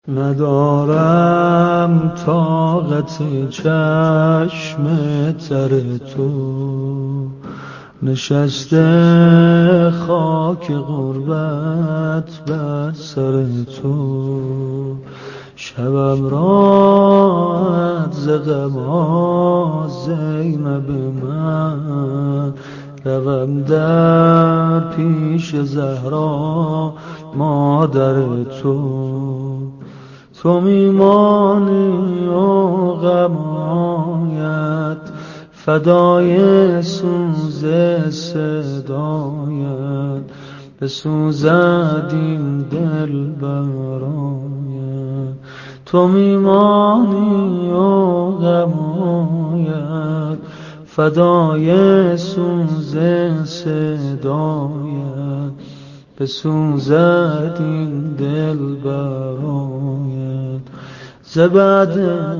ندارم طاقت چشم تر تو، نشسته خاک غربت بر سر تو. شبم را ز غم زینب من، روم در پیش زهرا مادر تو. تو میمانی و غمایت فدای سوز صدایت، بسوزد این دل برایت. تو میمانی و غمایت فدای سوز صدایت، بسوزد این دل برایت. ز بعد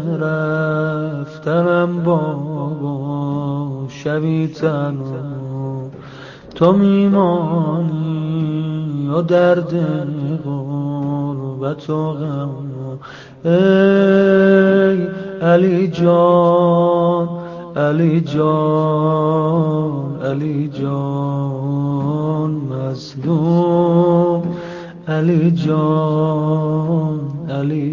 رفتنم بابا شبی تنها تو میمانی و درد غربت و غم. ای علی جان علی جان علی جان مظلوم، علی جان علی